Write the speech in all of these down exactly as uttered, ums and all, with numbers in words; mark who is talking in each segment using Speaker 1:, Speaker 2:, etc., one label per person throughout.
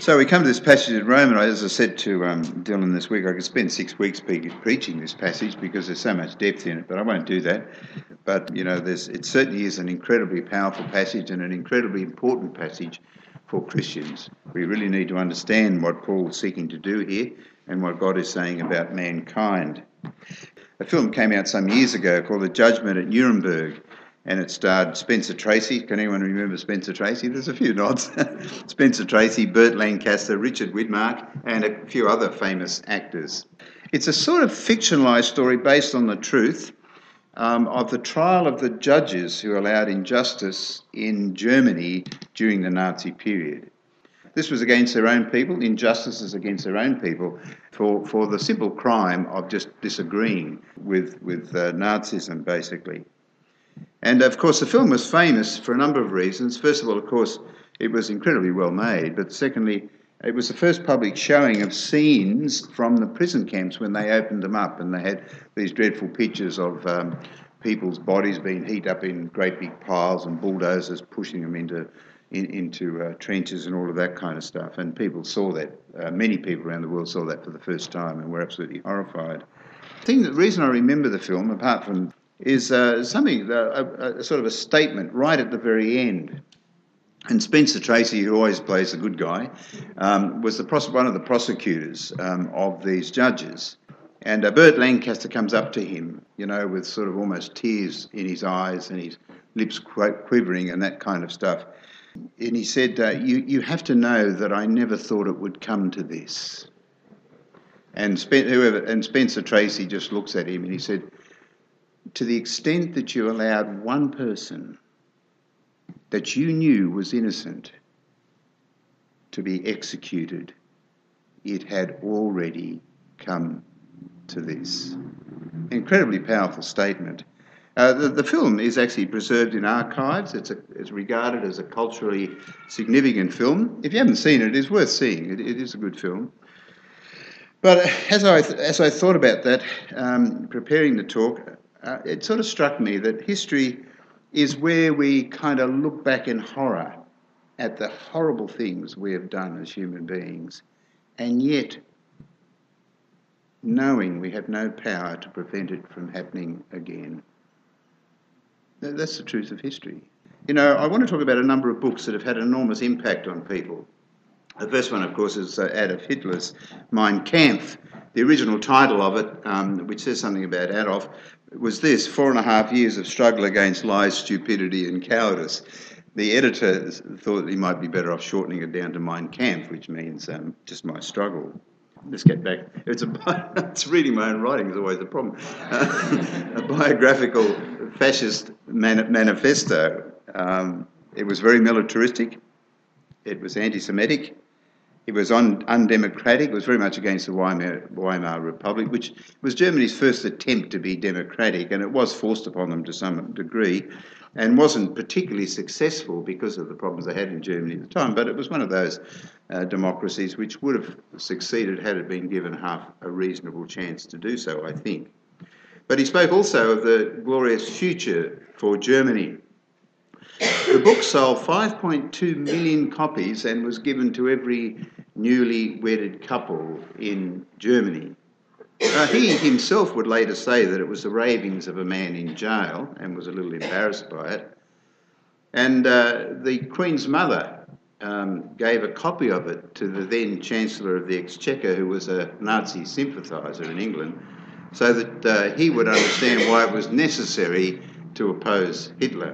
Speaker 1: So we come to this passage in Romans. As I said to um, Dylan this week, I could spend six weeks pre- preaching this passage because there's so much depth in it, but I won't do that. But, you know, there's, it certainly is an incredibly powerful passage and an incredibly important passage for Christians. We really need to understand what Paul's seeking to do here and what God is saying about mankind. A film came out some years ago called The Judgment at Nuremberg, and it starred Spencer Tracy. Can anyone remember Spencer Tracy? There's a few nods. Spencer Tracy, Burt Lancaster, Richard Widmark, and a few other famous actors. It's a sort of fictionalised story based on the truth um, of the trial of the judges who allowed injustice in Germany during the Nazi period. This was against their own people, injustices against their own people, for, for the simple crime of just disagreeing with, with uh, Nazism, basically. And, of course, the film was famous for a number of reasons. First of all, of course, it was incredibly well made. But secondly, it was the first public showing of scenes from the prison camps when they opened them up. And they had these dreadful pictures of um, people's bodies being heaped up in great big piles and bulldozers pushing them into in, into uh, trenches and all of that kind of stuff. And people saw that. Uh, many people around the world saw that for the first time and were absolutely horrified. I think the reason I remember the film, apart from is uh, something, uh, a, a sort of a statement right at the very end. And Spencer Tracy, who always plays the good guy, um, was the pros- one of the prosecutors um, of these judges. And uh, Burt Lancaster comes up to him, you know, with sort of almost tears in his eyes and his lips qu- quivering and that kind of stuff. And he said, uh, you, you have to know that I never thought it would come to this. And, Spen- whoever, and Spencer Tracy just looks at him and he said, to the extent that you allowed one person that you knew was innocent to be executed, it had already come to this. Incredibly powerful statement. Uh, the, the film is actually preserved in archives. It's, a, it's regarded as a culturally significant film. If you haven't seen it, it is worth seeing. It, it is a good film. But as I, as I thought about that, um, preparing the talk, Uh, it sort of struck me that history is where we kind of look back in horror at the horrible things we have done as human beings, and yet knowing we have no power to prevent it from happening again. That's the truth of history. You know, I want to talk about a number of books that have had an enormous impact on people. The first one, of course, is uh, Adolf Hitler's Mein Kampf. The original title of it, um, which says something about Adolf, was this: four and a half years of struggle against lies, stupidity and cowardice. The editor thought he might be better off shortening it down to Mein Kampf, which means um, just my struggle. Let's get back. It's, a, it's reading my own writing is always a problem. Uh, a biographical fascist man, manifesto. Um, it was very militaristic. It was anti-Semitic. It was un- undemocratic. It was very much against the Weimar, Weimar Republic, which was Germany's first attempt to be democratic, and it was forced upon them to some degree, and wasn't particularly successful because of the problems they had in Germany at the time. But it was one of those uh, democracies which would have succeeded had it been given half a reasonable chance to do so, I think. But he spoke also of the glorious future for Germany. The book sold five point two million copies and was given to every newly wedded couple in Germany. Uh, he himself would later say that it was the ravings of a man in jail and was a little embarrassed by it. And uh, the Queen's mother um, gave a copy of it to the then Chancellor of the Exchequer, who was a Nazi sympathiser in England, so that uh, he would understand why it was necessary to oppose Hitler.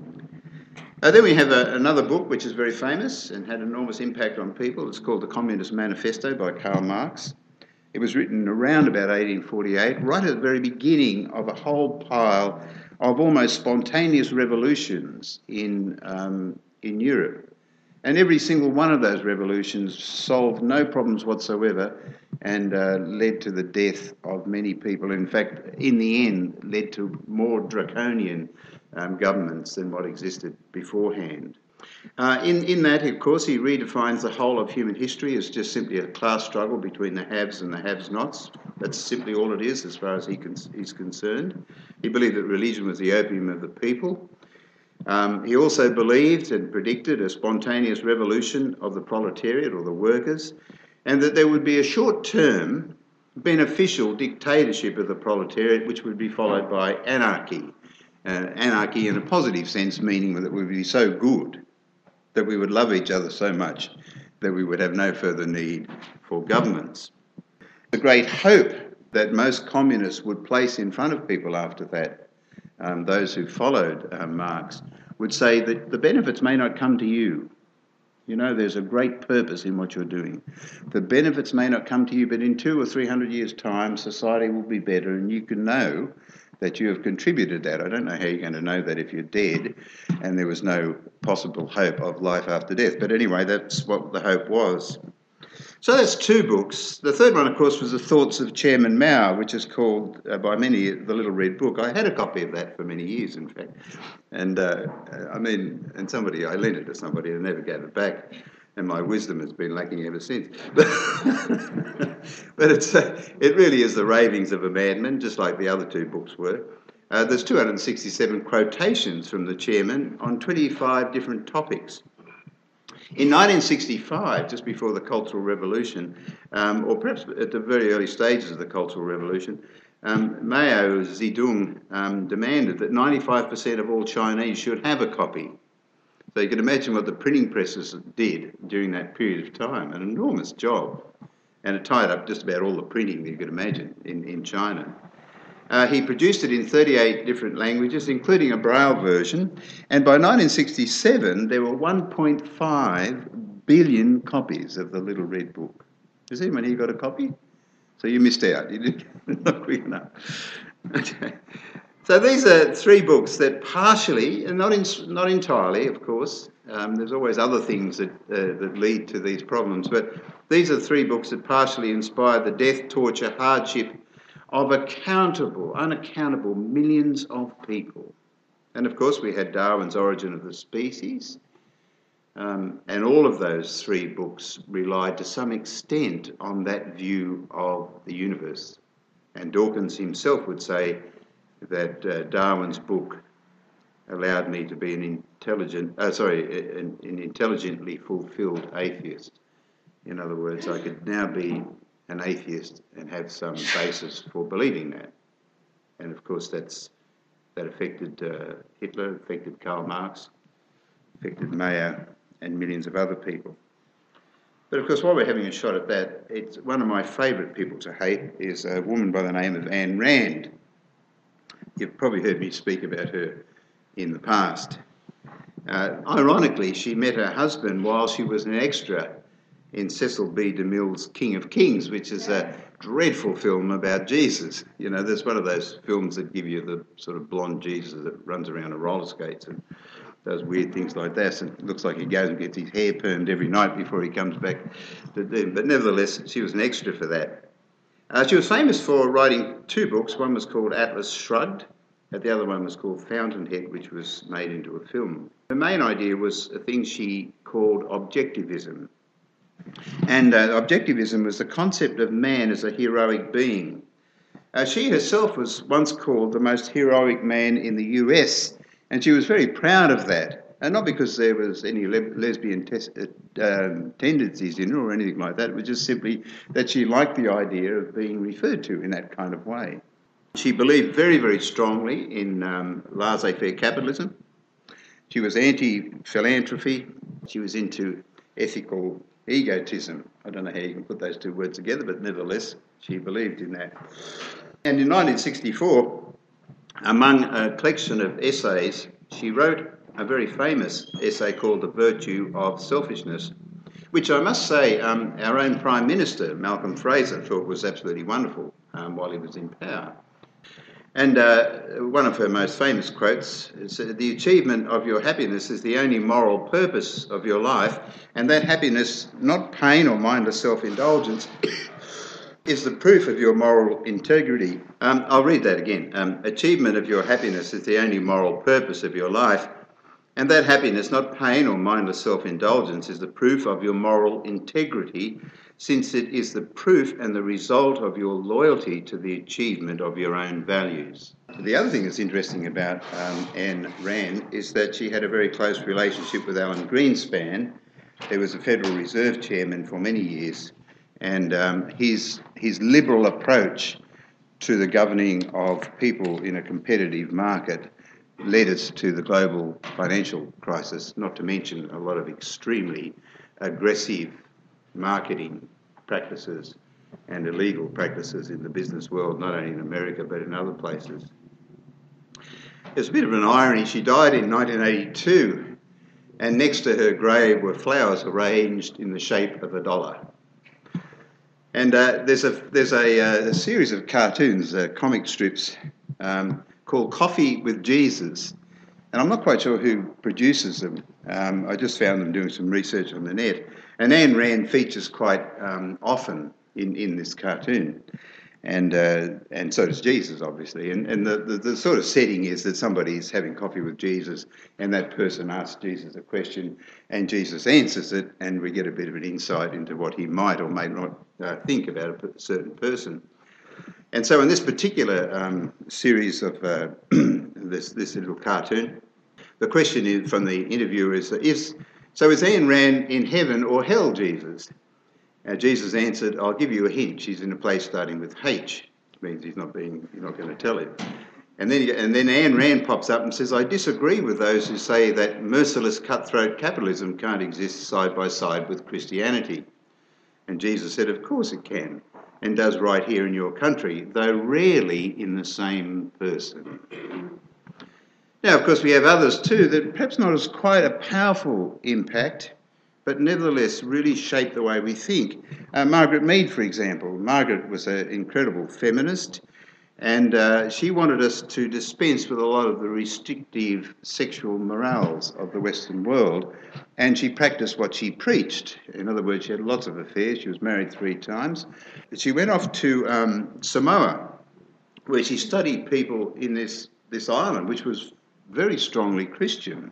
Speaker 1: Uh, then we have a, another book which is very famous and had enormous impact on people. It's called The Communist Manifesto by Karl Marx. It was written around about eighteen forty-eight, right at the very beginning of a whole pile of almost spontaneous revolutions in, um, in Europe. And every single one of those revolutions solved no problems whatsoever and uh, led to the death of many people. In fact, in the end, led to more draconian Um, governments than what existed beforehand. Uh, in, in that, of course, he redefines the whole of human history as just simply a class struggle between the haves and the have-nots. That's simply all it is as far as he con- he's concerned. He believed that religion was the opium of the people. Um, he also believed and predicted a spontaneous revolution of the proletariat or the workers, and that there would be a short-term beneficial dictatorship of the proletariat which would be followed by anarchy. Uh, anarchy in a positive sense, meaning that we would be so good that we would love each other so much that we would have no further need for governments. The great hope that most communists would place in front of people after that, um, those who followed uh, Marx, would say that the benefits may not come to you. You know, there's a great purpose in what you're doing. The benefits may not come to you, but in two or three hundred years' time, society will be better, and you can know that you have contributed that. I don't know how you're going to know that if you're dead and there was no possible hope of life after death. But anyway, that's what the hope was. So that's two books. The third one, of course, was The Thoughts of Chairman Mao, which is called uh, by many The Little Red Book. I had a copy of that for many years, in fact. And, uh, I mean, and somebody, I lent it to somebody and never gave it back. And my wisdom has been lacking ever since. But, but it's, uh, it really is the ravings of a madman, just like the other two books were. Uh, there's two hundred sixty-seven quotations from the chairman on twenty-five different topics. In nineteen sixty-five, just before the Cultural Revolution, um, or perhaps at the very early stages of the Cultural Revolution, um, Mao Zedong um, demanded that ninety-five percent of all Chinese should have a copy. So you can imagine what the printing presses did during that period of time, an enormous job. And it tied up just about all the printing that you could imagine in, in China. Uh, he produced it in thirty-eight different languages, including a Braille version, and by nineteen sixty-seven there were one point five billion copies of the Little Red Book. Has anyone here got a copy? So you missed out. You didn't not quick enough. Okay. So these are three books that partially, and not in, not entirely, of course. Um, there's always other things that uh, that lead to these problems, but these are three books that partially inspired the death, torture, hardship of accountable, unaccountable millions of people. And of course we had Darwin's Origin of the Species, um, and all of those three books relied to some extent on that view of the universe. And Dawkins himself would say that uh, Darwin's book allowed me to be an intelligent, uh, sorry, an, an intelligently fulfilled atheist. In other words, I could now be an atheist and have some basis for believing that. And of course that's that affected uh, Hitler, affected Karl Marx, affected Mao and millions of other people. But of course while we're having a shot at that, it's one of my favourite people to hate is a woman by the name of Ayn Rand. You've probably heard me speak about her in the past. Uh, ironically, she met her husband while she was an extra in Cecil B. DeMille's King of Kings, which is a dreadful film about Jesus. You know, there's one of those films that give you the sort of blonde Jesus that runs around on roller skates and does weird things like that. And it looks like he goes and gets his hair permed every night before he comes back to do. But nevertheless, she was an extra for that. Uh, she was famous for writing two books. One was called Atlas Shrugged, and the other one was called Fountainhead, which was made into a film. Her main idea was a thing she called objectivism. And uh, objectivism was the concept of man as a heroic being. Uh, she herself was once called the most heroic man in the U S, and she was very proud of that. And not because there was any le- lesbian tes- uh, tendencies in her or anything like that, it was just simply that she liked the idea of being referred to in that kind of way. She believed very, very strongly in um, laissez-faire capitalism. She was anti-philanthropy. She was into ethical egotism. I don't know how you can put those two words together, but nevertheless, she believed in that. And in nineteen sixty-four, among a collection of essays, she wrote a very famous essay called The Virtue of Selfishness, which I must say um, our own Prime Minister, Malcolm Fraser, thought was absolutely wonderful um, while he was in power. And uh, one of her most famous quotes is, "The achievement of your happiness is the only moral purpose of your life, and that happiness, not pain or mindless self-indulgence, is the proof of your moral integrity." Um, I'll read that again. Um, achievement of your happiness is the only moral purpose of your life, And that happiness, not pain or mindless self-indulgence, is the proof of your moral integrity, since it is the proof and the result of your loyalty to the achievement of your own values. The other thing that's interesting about um, Ayn Rand is that she had a very close relationship with Alan Greenspan, who was a Federal Reserve chairman for many years, and um, his, his liberal approach to the governing of people in a competitive market led us to the global financial crisis, not to mention a lot of extremely aggressive marketing practices and illegal practices in the business world, not only in America but in other places. There's a bit of an irony. She died in nineteen eighty-two, and next to her grave were flowers arranged in the shape of a dollar. And uh, there's a there's a, uh, a series of cartoons, uh, comic strips, um, called Coffee with Jesus, and I'm not quite sure who produces them. Um, I just found them doing some research on the net. And Ayn Rand features quite um, often in, in this cartoon, and uh, and so does Jesus, obviously. And, and the, the, the sort of setting is that somebody is having coffee with Jesus, and that person asks Jesus a question, and Jesus answers it, and we get a bit of an insight into what he might or may not uh, think about a certain person. And so in this particular um, series of uh, this, this little cartoon, the question is, from the interviewer is, is, so is Ayn Rand in heaven or hell, Jesus? Uh, Jesus answered, I'll give you a hint. She's in a place starting with H. Which means he's not being, you're not going to tell him. And then, and then Ayn Rand pops up and says, I disagree with those who say that merciless cutthroat capitalism can't exist side by side with Christianity. And Jesus said, of course it can, and does right here in your country, though rarely in the same person. Now, of course, we have others too that perhaps not as quite a powerful impact, but nevertheless really shape the way we think. Uh, Margaret Mead, for example. Margaret was an incredible feminist, and uh, she wanted us to dispense with a lot of the restrictive sexual morals of the Western world, and she practiced what she preached. In other words, she had lots of affairs. She was married three times. She went off to um, Samoa, where she studied people in this, this island, which was very strongly Christian,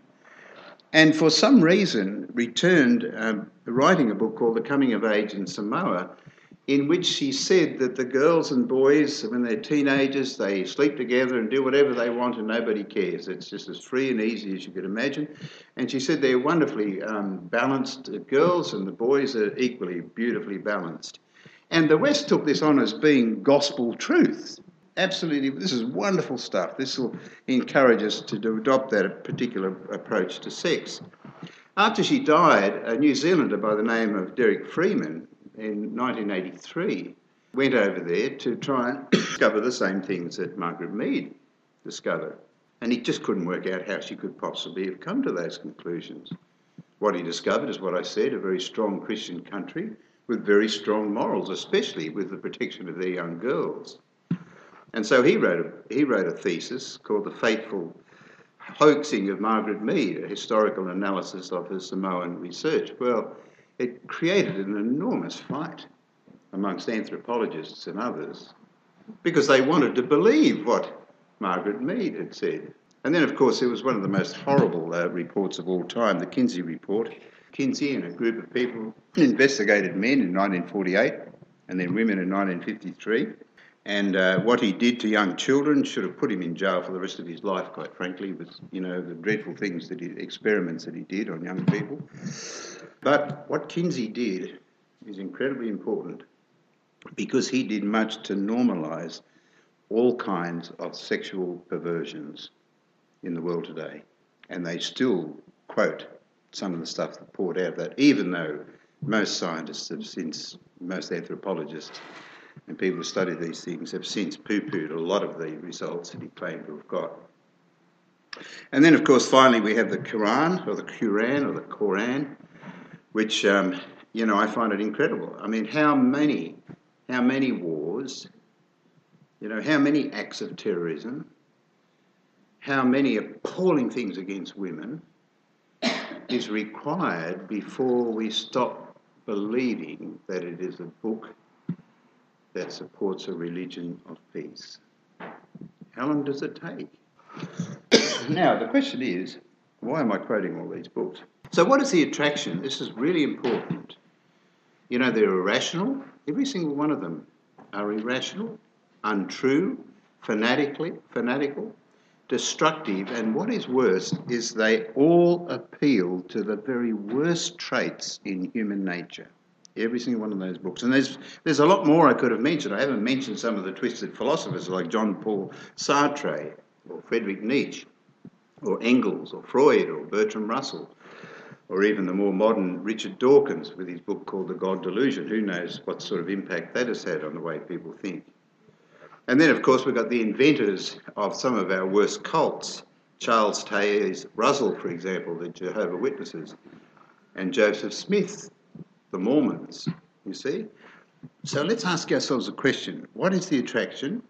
Speaker 1: and for some reason returned um, writing a book called The Coming of Age in Samoa, in which she said that the girls and boys, when they're teenagers, they sleep together and do whatever they want and nobody cares. It's just as free and easy as you could imagine. And she said they're wonderfully um, balanced girls, and the boys are equally beautifully balanced. And the West took this on as being gospel truth. Absolutely, this is wonderful stuff. This will encourage us to do, adopt that particular approach to sex. After she died, a New Zealander by the name of Derek Freeman in nineteen eighty-three went over there to try and discover the same things that Margaret Mead discovered. And he just couldn't work out how she could possibly have come to those conclusions. What he discovered is what I said, a very strong Christian country with very strong morals, especially with the protection of their young girls. And so he wrote a, he wrote a thesis called The Fateful Hoaxing of Margaret Mead, a historical analysis of her Samoan research. Well, it created an enormous fight amongst anthropologists and others because they wanted to believe what Margaret Mead had said. And then, of course, there was one of the most horrible uh, reports of all time, the Kinsey Report. Kinsey and a group of people investigated men in nineteen forty-eight and then women in nineteen fifty-three. And uh, what he did to young children should have put him in jail for the rest of his life, quite frankly, with, you know, the dreadful things that he, experiments that he did on young people. But what Kinsey did is incredibly important because he did much to normalise all kinds of sexual perversions in the world today. And they still quote some of the stuff that poured out of that, even though most scientists have since, most anthropologists and people who study these things have since poo-pooed a lot of the results that he claimed to have got. And then, of course, finally we have the Quran, or the Quran, or the Quran, which, um, you know, I find it incredible. I mean, how many, how many wars, you know, how many acts of terrorism, how many appalling things against women is required before we stop believing that it is a book that supports a religion of peace. How long does it take? Now, the question is, Why am I quoting all these books? So what is the attraction? This is really important. You know, they're irrational. Every single one of them are irrational, untrue, fanatically, fanatical, destructive, and what is worse is they all appeal to the very worst traits in human nature. Every single one of those books. And there's there's a lot more I could have mentioned. I haven't mentioned some of the twisted philosophers like Jean-Paul Sartre or Friedrich Nietzsche or Engels or Freud or Bertrand Russell or even the more modern Richard Dawkins with his book called The God Delusion. Who knows what sort of impact that has had on the way people think. And then, of course, we've got the inventors of some of our worst cults. Charles Taze Russell, for example, the Jehovah's Witnesses, and Joseph Smith, the Mormons, you see. So let's ask ourselves a question. What is the attraction?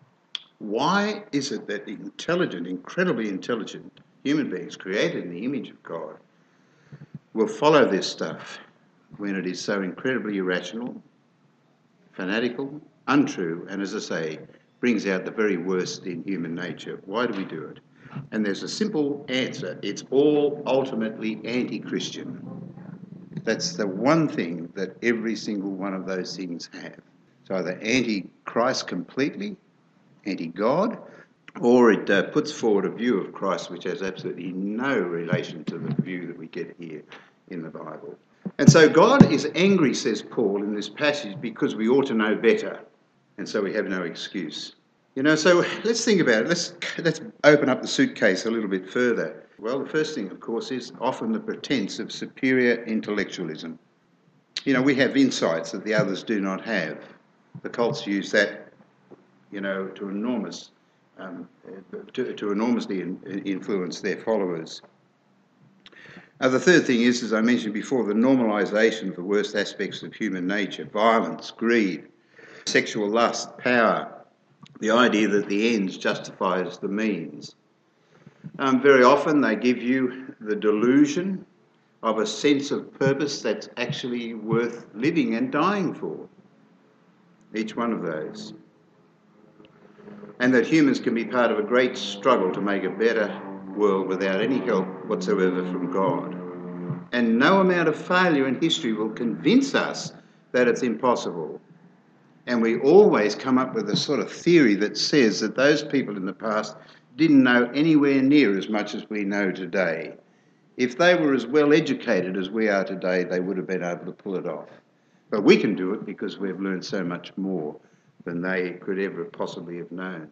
Speaker 1: Why is it that intelligent, incredibly intelligent human beings created in the image of God will follow this stuff when it is so incredibly irrational, fanatical, untrue, and as I say, brings out the very worst in human nature? Why do we do it? And there's a simple answer. It's all ultimately anti-Christian. That's the one thing that every single one of those things have. It's either anti-Christ completely, anti-God, or it uh, puts forward a view of Christ which has absolutely no relation to the view that we get here in the Bible. And so God is angry, says Paul in this passage, because we ought to know better, and so we have no excuse. You know, so let's think about it. Let's, let's open up the suitcase a little bit further. Well, the first thing, of course, is often the pretense of superior intellectualism. You know, we have insights that the others do not have. The cults use that, you know, to enormous, um, to, to enormously in, influence their followers. Now, the third thing is, as I mentioned before, the normalisation of the worst aspects of human nature: violence, greed, sexual lust, power, the idea that the ends justifies the means. Um, very often they give you the delusion of a sense of purpose that's actually worth living and dying for, each one of those. And that humans can be part of a great struggle to make a better world without any help whatsoever from God. And no amount of failure in history will convince us that it's impossible. And we always come up with a sort of theory that says that those people in the past didn't know anywhere near as much as we know today. If they were as well educated as we are today, they would have been able to pull it off. But we can do it because we've learned so much more than they could ever possibly have known.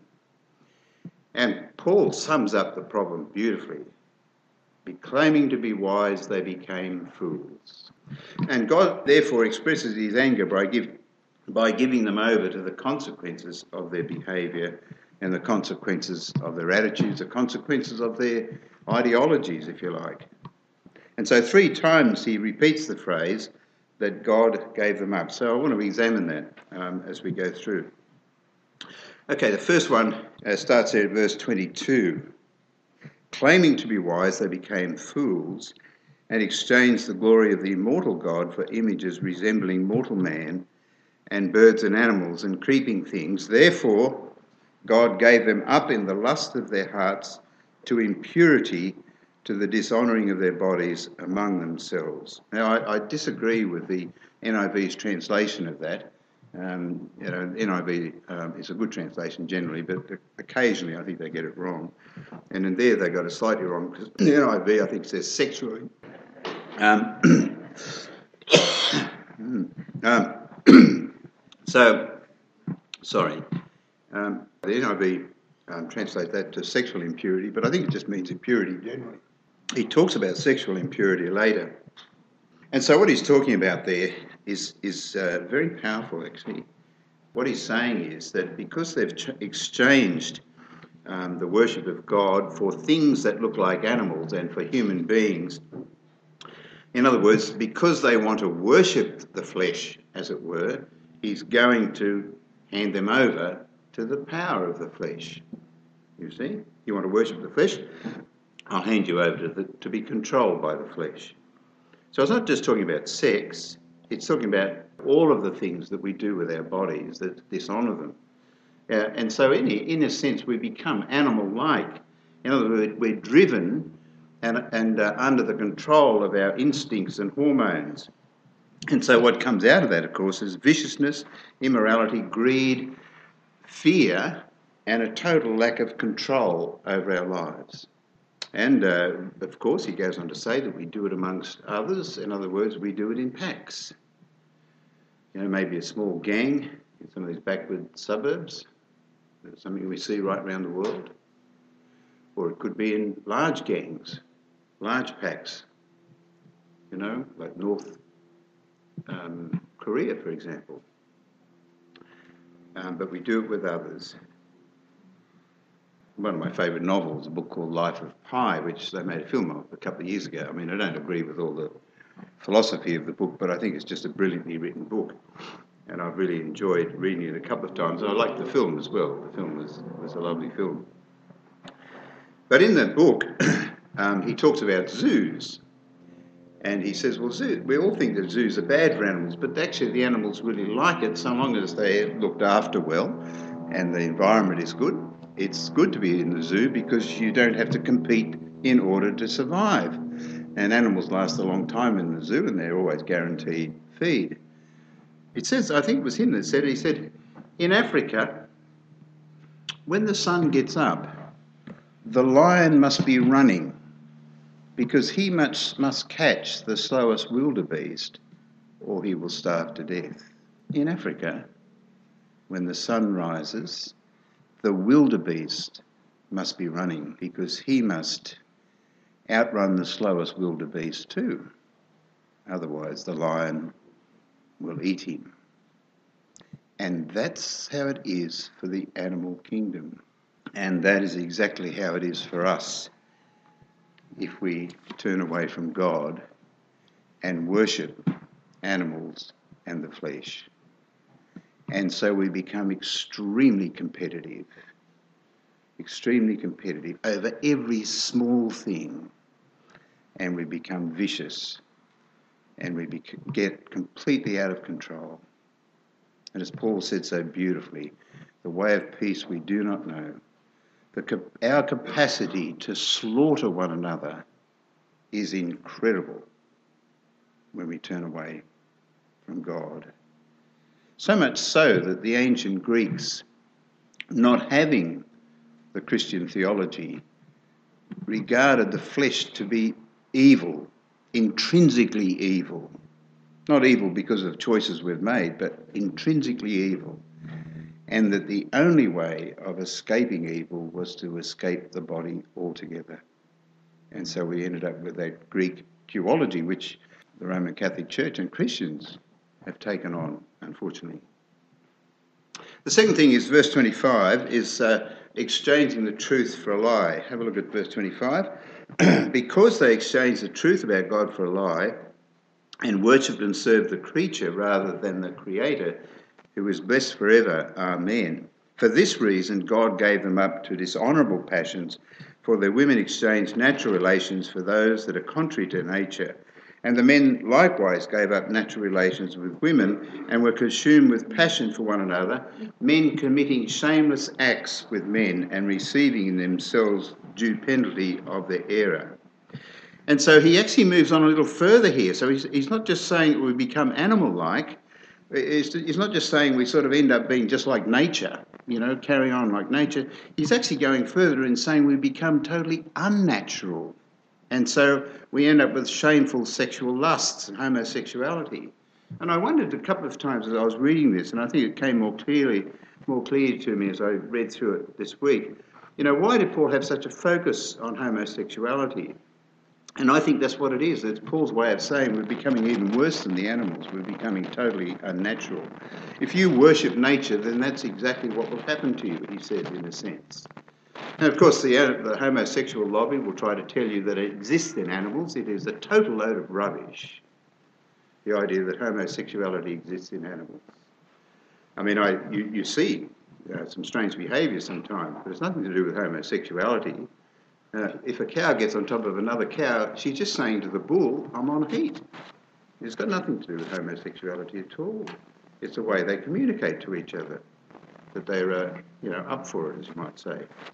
Speaker 1: And Paul sums up the problem beautifully. Be claiming to be wise, they became fools. And God therefore expresses his anger by, give, by giving them over to the consequences of their behaviour and the consequences of their attitudes, the consequences of their ideologies, if you like. And so three times he repeats the phrase that God gave them up. So I want to examine that um, as we go through. Okay, the first one uh, starts there at verse twenty-two. Claiming to be wise, they became fools and exchanged the glory of the immortal God for images resembling mortal man and birds and animals and creeping things. Therefore, God gave them up in the lust of their hearts to impurity, to the dishonouring of their bodies among themselves. Now, I, I disagree with the N I V's translation of that. Um, you know, N I V um, is a good translation generally, but occasionally I think they get it wrong. And in there they got it slightly wrong, because the N I V I think says sexually. Um, um, so, sorry. Um, the N I V um, translates that to sexual impurity, but I think it just means impurity generally. He talks about sexual impurity later. And so what he's talking about there is, is uh, very powerful, actually. What he's saying is that because they've ch- exchanged um, the worship of God for things that look like animals and for human beings, in other words, because they want to worship the flesh, as it were, he's going to hand them over to the power of the flesh. You see? You want to worship the flesh? I'll hand you over to, the, to be controlled by the flesh. So it's not just talking about sex, it's talking about all of the things that we do with our bodies that dishonour them. Uh, and so in a, in a sense we become animal-like. In other words, we're driven and, and uh, under the control of our instincts and hormones. And so what comes out of that, of course, is viciousness, immorality, greed, fear, and a total lack of control over our lives. And, uh, of course, he goes on to say that we do it amongst others. In other words, we do it in packs. You know, maybe a small gang in some of these backward suburbs. That's something we see right around the world. Or it could be in large gangs, large packs. You know, like North um, Korea, for example. Um, but we do it with others. One of my favourite novels, a book called Life of Pi, which they made a film of a couple of years ago. I mean, I don't agree with all the philosophy of the book, but I think it's just a brilliantly written book. And I've really enjoyed reading it a couple of times. And I liked the film as well. The film was, was a lovely film. But in that book, um, he talks about zoos. And he says, well, zoo, we all think that zoos are bad for animals, but actually the animals really like it so long as they're looked after well and the environment is good. It's good to be in the zoo because you don't have to compete in order to survive. And animals last a long time in the zoo and they're always guaranteed feed. It says, I think it was him that said, he said, in Africa, when the sun gets up, the lion must be running because he must, must catch the slowest wildebeest or he will starve to death. In Africa, when the sun rises, the wildebeest must be running because he must outrun the slowest wildebeest too. Otherwise, the lion will eat him. And that's how it is for the animal kingdom. And that is exactly how it is for us if we turn away from God and worship animals and the flesh. And so we become extremely competitive, extremely competitive over every small thing. And we become vicious and we bec- get completely out of control. And as Paul said so beautifully, the way of peace we do not know. The, our capacity to slaughter one another is incredible when we turn away from God. So much so that the ancient Greeks, not having the Christian theology, regarded the flesh to be evil, intrinsically evil. Not evil because of choices we've made, but intrinsically evil. And that the only way of escaping evil was to escape the body altogether. And so we ended up with that Greek theology, which the Roman Catholic Church and Christians have taken on, unfortunately. The second thing is verse twenty-five is uh, exchanging the truth for a lie. Have a look at verse twenty-five. Because they exchanged the truth about God for a lie and worshipped and served the creature rather than the Creator, who is blessed forever. Amen. For this reason, God gave them up to dishonourable passions, for their women exchanged natural relations for those that are contrary to nature. And the men likewise gave up natural relations with women and were consumed with passion for one another, men committing shameless acts with men and receiving in themselves due penalty of their error. And so he actually moves on a little further here. So he's, he's not just saying we become animal-like. It's, it's not just saying we sort of end up being just like nature, you know, carry on like nature. He's actually going further and saying we become totally unnatural. And so we end up with shameful sexual lusts and homosexuality. And I wondered a couple of times as I was reading this, and I think it came more clearly, more clear to me as I read through it this week, you know, why did Paul have such a focus on homosexuality? And I think that's what it is. It's Paul's way of saying we're becoming even worse than the animals. We're becoming totally unnatural. If you worship nature, then that's exactly what will happen to you, he said, in a sense. And of course, the, the homosexual lobby will try to tell you that it exists in animals. It is a total load of rubbish, the idea that homosexuality exists in animals. I mean, I you, you see uh, some strange behaviour sometimes, but it's nothing to do with homosexuality. Uh, if a cow gets on top of another cow, she's just saying to the bull, I'm on heat. It's got nothing to do with homosexuality at all. It's the way they communicate to each other, that they're, uh, you know, up for it, as you might say.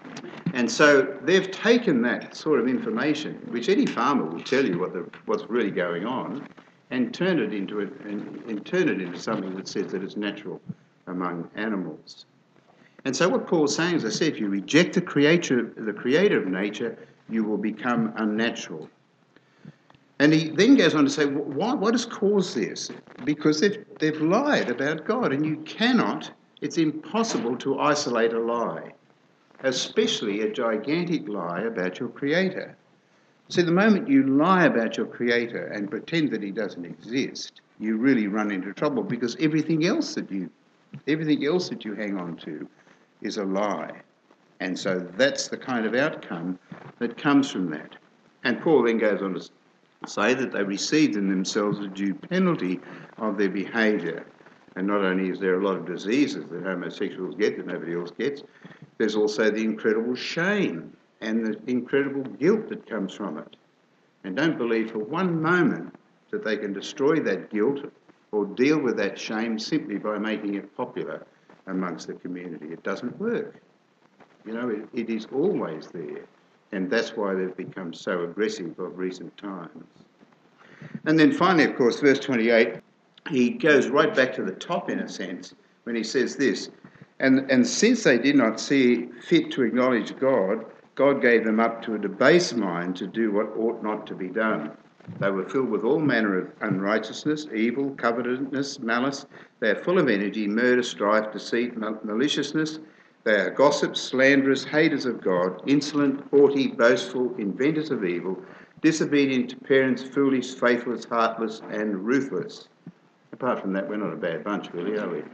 Speaker 1: And so they've taken that sort of information, which any farmer will tell you what the, what's really going on, and turn it into it and, and turn it into something that says that it's natural among animals. And so what Paul's saying, as I said, if you reject the creator, the creator of nature, you will become unnatural. And he then goes on to say, why, what has caused this? Because they've, they've lied about God, and you cannot, it's impossible to isolate a lie, especially a gigantic lie about your Creator. See, the moment you lie about your Creator and pretend that he doesn't exist, you really run into trouble, because everything else that you, everything else that you hang on to is a lie. And so that's the kind of outcome that comes from that. And Paul then goes on to say that they received in themselves a due penalty of their behaviour. And not only is there a lot of diseases that homosexuals get that nobody else gets, there's also the incredible shame and the incredible guilt that comes from it. And don't believe for one moment that they can destroy that guilt or deal with that shame simply by making it popular amongst the community. It doesn't work. You know, it, it is always there. And that's why they've become so aggressive of recent times. And then finally, of course, verse twenty-eight, he goes right back to the top in a sense when he says this, and, and since they did not see fit to acknowledge God, God gave them up to a debased mind to do what ought not to be done. They were filled with all manner of unrighteousness, evil, covetousness, malice. They are full of envy, murder, strife, deceit, maliciousness. They are gossips, slanderers, haters of God, insolent, haughty, boastful, inventors of evil, disobedient to parents, foolish, faithless, heartless, and ruthless. Apart from that, we're not a bad bunch, really, are we?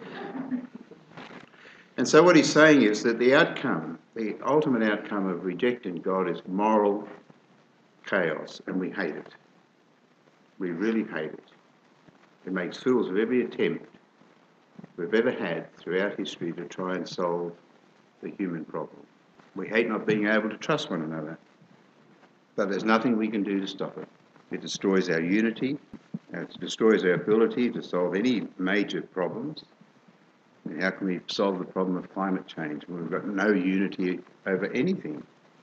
Speaker 1: And so what he's saying is that the outcome, the ultimate outcome of rejecting God is moral chaos, and we hate it. We really hate it. It makes fools of every attempt we've ever had throughout history to try and solve the human problem. We hate not being able to trust one another, but there's nothing we can do to stop it. It destroys our unity, it destroys our ability to solve any major problems. And how can we solve the problem of climate change when we've got no unity over anything?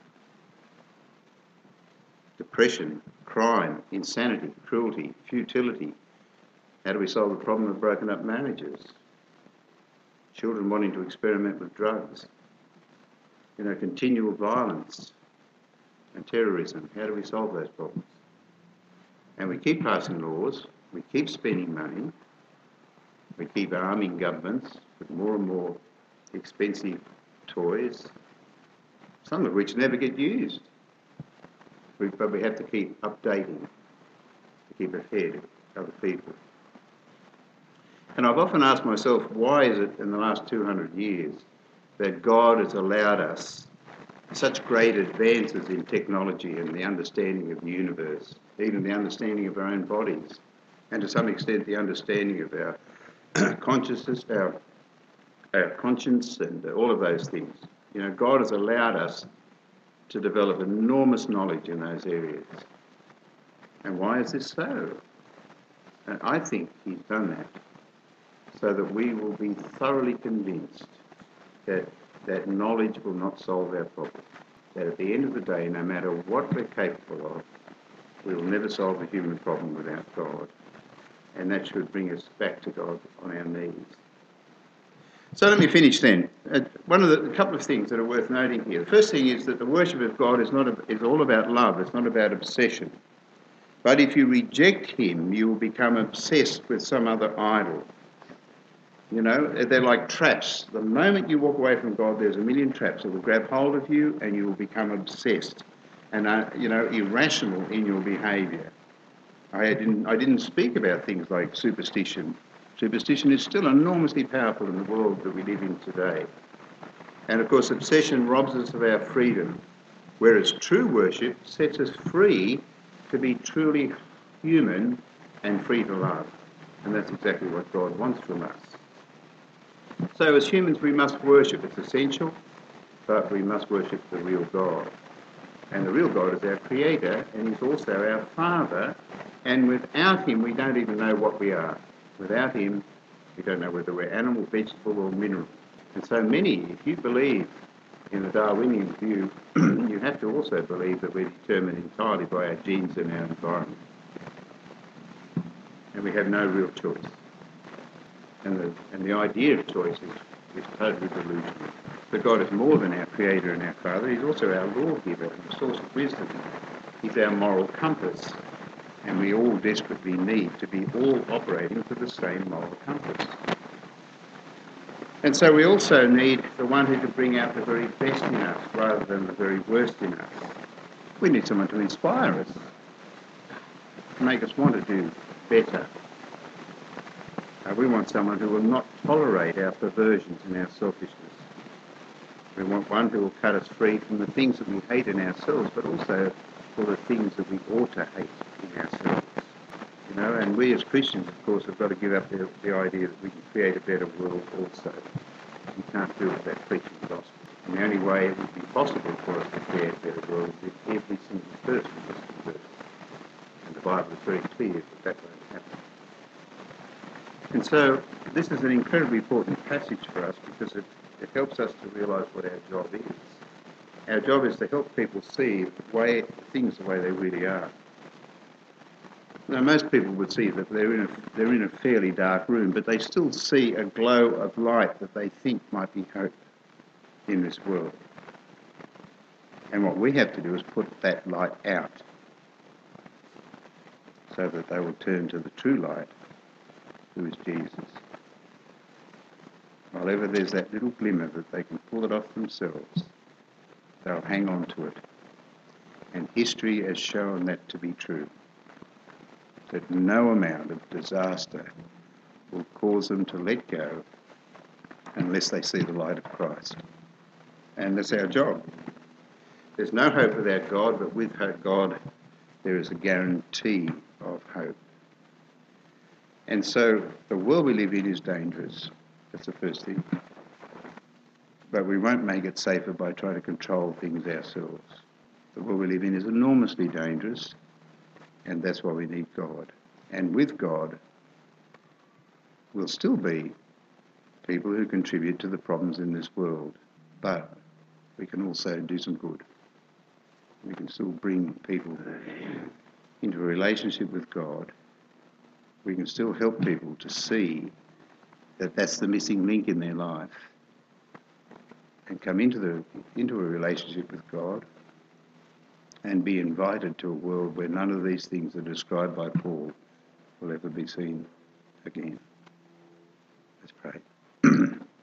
Speaker 1: Depression, crime, insanity, cruelty, futility. How do we solve the problem of broken up marriages? Children wanting to experiment with drugs. You know, continual violence and terrorism. How do we solve those problems? And we keep passing laws, we keep spending money, we keep arming governments with more and more expensive toys, some of which never get used. We, but we have to keep updating to keep ahead of other people. And I've often asked myself, why is it in the last two hundred years that God has allowed us such great advances in technology and the understanding of the universe, even the understanding of our own bodies, and to some extent the understanding of our consciousness, our, our conscience, and all of those things. You know, God has allowed us to develop enormous knowledge in those areas. And why is this so? And I think he's done that so that we will be thoroughly convinced that that knowledge will not solve our problem. That at the end of the day, no matter what we're capable of, we will never solve the human problem without God. And that should bring us back to God on our knees. So let me finish then. Uh, one of the a couple of things that are worth noting here. The first thing is that the worship of God is not a, is all about love. It's not about obsession. But if you reject him, you will become obsessed with some other idol. You know, they're like traps. The moment you walk away from God, there's a million traps that will grab hold of you, and you will become obsessed and, uh, you know, irrational in your behaviour. I didn't, I didn't speak about things like superstition. Superstition is still enormously powerful in the world that we live in today. And of course, obsession robs us of our freedom, whereas true worship sets us free to be truly human and free to love. And that's exactly what God wants from us. So as humans, we must worship. It's essential, but we must worship the real God. And the real God is our Creator, and he's also our Father. And without him, we don't even know what we are. Without him, we don't know whether we're animal, vegetable, or mineral. And so many, if you believe in the Darwinian view, you have to also believe that we're determined entirely by our genes and our environment. And we have no real choice. And the, and the idea of choice is, is totally delusional. But God is more than our Creator and our Father. He's also our lawgiver and the source of wisdom. He's our moral compass. And we all desperately need to be all operating for the same moral compass. And so we also need the one who can bring out the very best in us rather than the very worst in us. We need someone to inspire us, to make us want to do better. Uh, we want someone who will not tolerate our perversions and our selfishness. We want one who will cut us free from the things that we hate in ourselves, but also for the things that we ought to hate in ourselves. You know, and we as Christians, of course, have got to give up the, the idea that we can create a better world also. We can't do it without preaching the gospel. And the only way it would be possible for us to create a better world is if every single person was converted. And the Bible is very clear that that won't happen. And so this is an incredibly important passage for us because it, it helps us to realise what our job is. Our job is to help people see the way, things the way they really are. Now, most people would see that they're in, a, they're in a fairly dark room, but they still see a glow of light that they think might be hope in this world. And what we have to do is put that light out so that they will turn to the true light, who is Jesus. While ever there's that little glimmer that they can pull it off themselves, they'll hang on to it. And history has shown that to be true. That no amount of disaster will cause them to let go unless they see the light of Christ. And that's our job. There's no hope without God, but with God there is a guarantee of hope. And so the world we live in is dangerous. That's the first thing. But we won't make it safer by trying to control things ourselves. The world we live in is enormously dangerous. And that's why we need God. And with God, we'll still be people who contribute to the problems in this world. But we can also do some good. We can still bring people into a relationship with God. We can still help people to see that that's the missing link in their life. And come into the into a relationship with God. And be invited to a world where none of these things are described by Paul will ever be seen again.